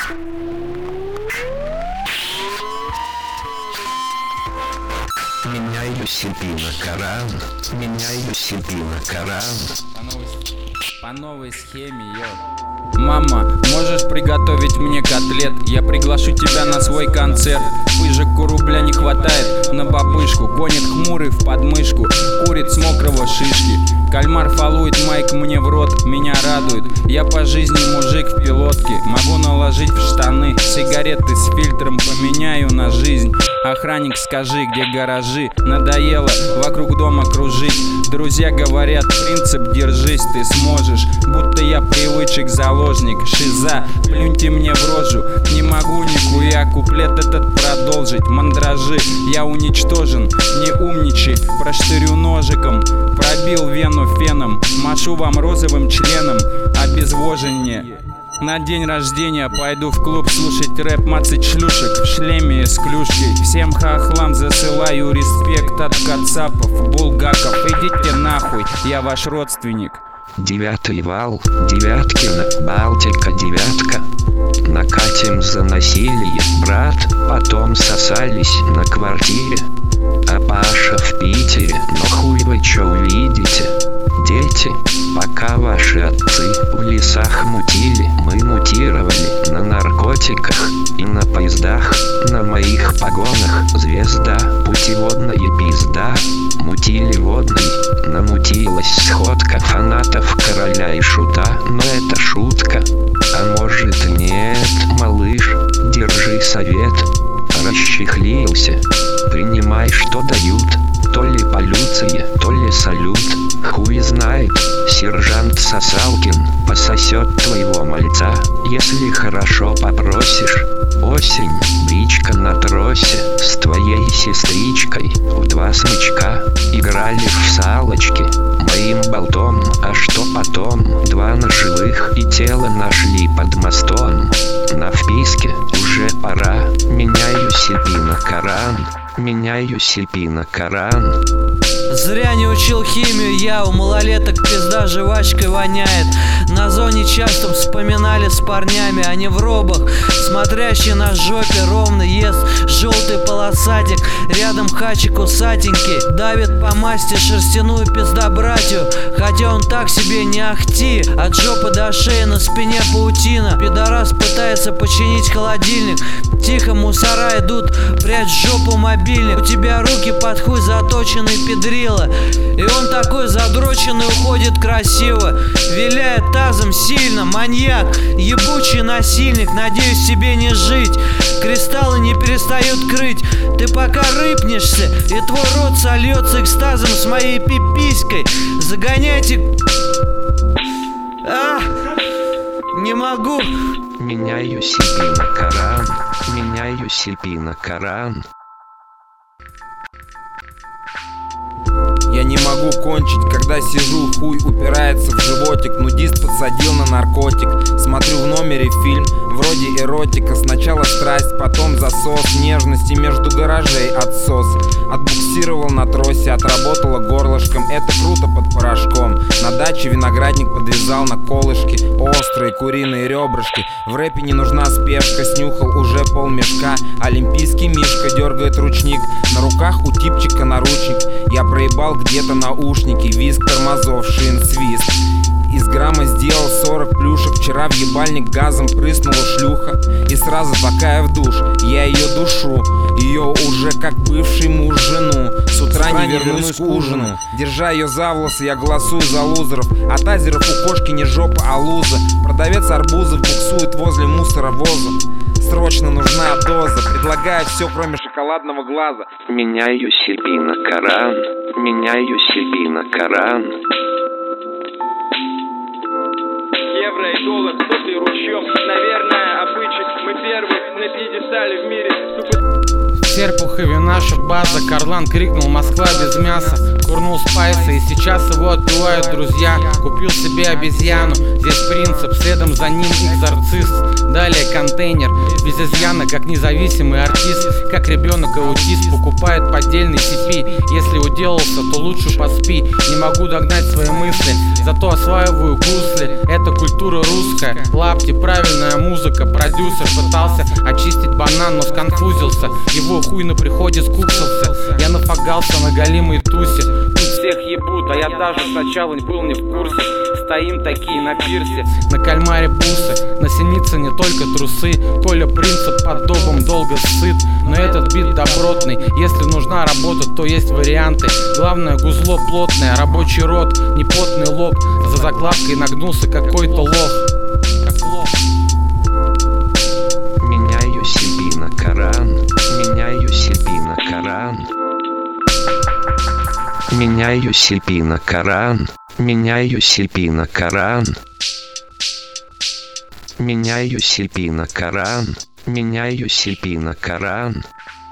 Меняю себе на Коран, меняю себе на Коран. По новой схеме, Мама, можешь приготовить мне котлет? Я приглашу тебя на свой концерт. Пыжик у рубля не хватает на бабышку. Гонит хмурый в подмышку, курит с мокрого шишки. Кальмар фалует, майк мне в рот, меня радует. Я по жизни мужик в пилотке, могу наложить в штаны. Сигареты с фильтром поменяю на жизнь. Охранник, скажи, где гаражи? Надоело вокруг дома кружить. Друзья говорят, принцип держись, ты сможешь. Будто я привычек заложник, шиза, плюньте мне в рожу. Не могу нихуя куплет этот продолжить. Мандражи, я уничтожен, не умничай. Проштырю ножиком, пробил вену феном. Машу вам розовым членом, обезвожение. На день рождения пойду в клуб слушать рэп, мацать шлюшек в шлеме с клюшкой. Всем хохлам засылаю респект от кацапов, булгаков. Идите нахуй, я ваш родственник. 9-й вал, Девяткина, Балтика, девятка. Накатим за насилие, брат, потом сосались на квартире. А Паша в Питере, но хуй вы чё увидите? Дети, пока ваши отцы в лесах мутили, мы мутировали на наркотиках и на поездах. На моих погонах звезда, путеводная пизда. Мутили водный, намутилась сходка фанатов короля и шута. Но это шутка, а может и нет, малыш, держи совет. Расчехлился, принимай, что дают. То ли полюция, то ли салют. Хуй знает, сержант Сосалкин пососет твоего мальца, если хорошо попросишь. Осень, бричка на тросе, с твоей сестричкой в 2 смычка играли в салочки моим болтом. А что потом? 2 ножевых и тело нашли под мостом. На вписке уже пора, меняю себе на Коран, меняю себе на Коран. Зря не учил химию я, у малолеток пизда жвачкой воняет. На зоне часто вспоминали с парнями, а не в робах. Смотрящий на жопе ровно ест желтый полосатик. Рядом хачик усатенький давит по масти шерстяную пиздобратью. Хотя он так себе не ахти, от жопы до шеи на спине паутина. Пидорас пытается починить холодильник. Тихо мусора идут, прячь в жопу мобильник. У тебя руки под хуй заточенный педрила, и он такой задроченный уходит красиво, виляет тазом сильно. Маньяк, ебучий насильник, надеюсь тебе не жить. Кристаллы не перестают крыть. Ты пока рыпнешься, и твой рот сольется экстазом с моей пиписькой. Загоняйте... не могу. Меняю себе на Коран, меняю себе на Коран. Я не могу кончить, когда сижу, хуй упирается в животик. Нудист подсадил на наркотик. Смотрю в номере фильм, вроде эротика. Сначала страсть, потом засос. Нежности между гаражей отсос. Отбуксировал на тросе, отработала горлышком. Это круто под порошком. На даче виноградник подвязал на колышки. Острые куриные ребрышки. В рэпе не нужна спешка, снюхал уже полмешка. Олимпийский мишка дергает ручник. На руках у типчика наручник. Я проебал где-то наушники, визг тормозов, шин, свист. Из грамма сделал 40 плюшек. Вчера в ебальник газом прыснула шлюха. И сразу такая в душ, я ее душу. Ее уже как бывший муж жену. С утра не вернусь к ужину. Держа ее за волосы, я голосую за лузеров. От тазеров у кошки не жопа, а луза. Продавец арбузов буксует возле мусоровоза. Срочно нужна доза, предлагает все, кроме шоколадного глаза. Меняю себе на Коран, меняю себе на Коран. Евро и доллар, сотый ручьем. Наверное, обычай, мы первые на пьедестале в мире. Серпухове наша база, Карлан крикнул: Москва без мяса. курнул спайса, и сейчас его отбивают друзья. Купил себе обезьяну, здесь принцип, следом за ним экзорцист. Далее контейнер, без изъяна, как независимый артист. Как ребенок-аутист покупает поддельный CP. Если уделался, то лучше поспи. Не могу догнать свои мысли, зато осваиваю гусли. Это культура русская, лапти, правильная музыка. Продюсер пытался очистить банан, но сконфузился. Его хуй на приходе скуксился. Я нафагался на голимой тусе. Тут всех ебут, а я даже сначала был не в курсе. Стоим такие на пирсе, на кальмаре бусы. На Синицыне только трусы. Коля принцип под добом долго сыт. Но этот бит добротный. Если нужна работа, то есть варианты. Главное гузло плотное, рабочий рот, не потный лоб. За закладкой нагнулся какой-то лох. Как лох. Меняю себе на Коран. Меняю себе на Коран. Меняю себе на Коран. Меняю себе на Коран. Меняю себе на Коран. Меняю себе на Коран.